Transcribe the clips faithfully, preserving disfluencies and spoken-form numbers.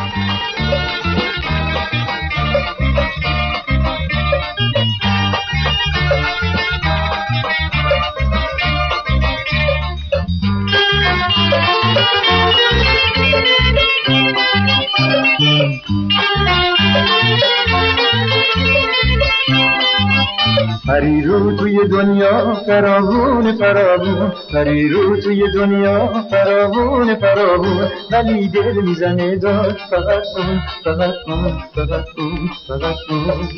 پری رو توی دنیا فراوون فراوون، پری رو توی دنیا فراوون فراوون، ولی دل میزنه داد فقط اون فقط اون فقط اون فقط اون.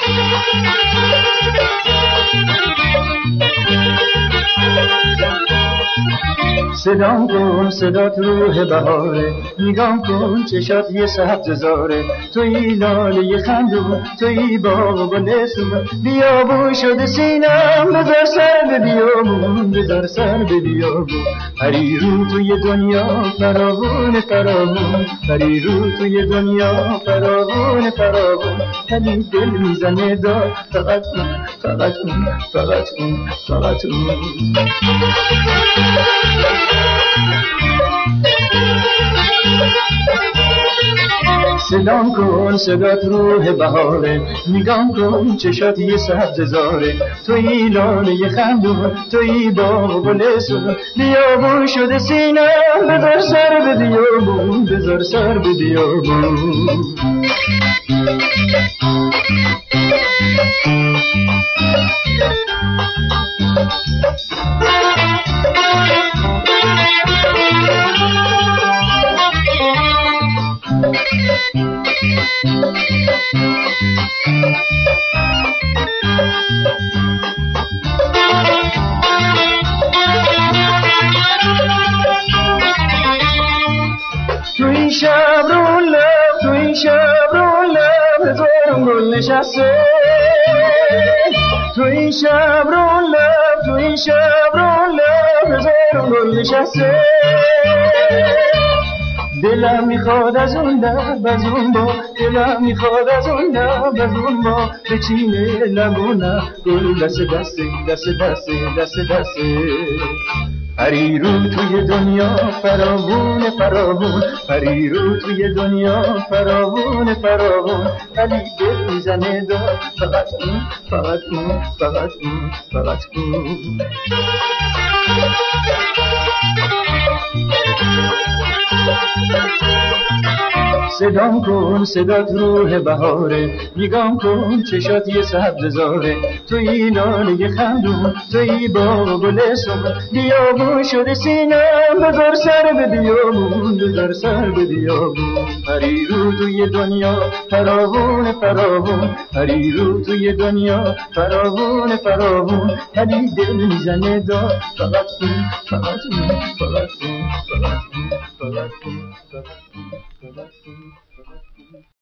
صدام کن صدات روح بهاره، نگام کن چشات یه سبز زاره، توی لاله خندون توی باغ و گلستون، بیابون شده سینم بذار سر به بیابون بذار سر به بیابون. پری رو توی دنیا فراوون فراوون، پری رو توی دنیا فراوون فراوون، ولی دل میزنه داد فقط اون فقط اون فقط اون فقط اون. صدام کن صدات روح بهاره، نگام کن چشات یه سبز زاره، توی لاله خندون توی باغ و گلستون، بیابون شده سینم بذار سر به بیابون بذار سر به بیابون. تو این شب رو لب تو این شب رو لب هزارم گل نشسته، تو این شب رو لب تو این شب رو لب هزارم گل نشسته، دلم میخواد از اون لب از اون با، دلم میخواد از اون لب از اون با، بچینه لبونه گل دست دسته دست دسته دست دسته. پری رو توی دنیا فراوون فراوون، پری رو توی دنیا فراوون فراوون، ولی دل میزنه داد فقط اون فقط اون فقط اون فقط اون. صدام کن صدات روح بهاره، نگام کن چشات یه سبز زاره، توی لاله خندون توی باغ و گلستون، بیابون شده سینم بذار سر به بیابون بذار سر به بیابون. پری رو توی دنیا فراوون فراوون، پری رو توی دنیا فراوون فراوون، ولی دل میزنه داد فقط اون فقط اون فقط اون فقط اون فقط اون فقط اون فقط اون.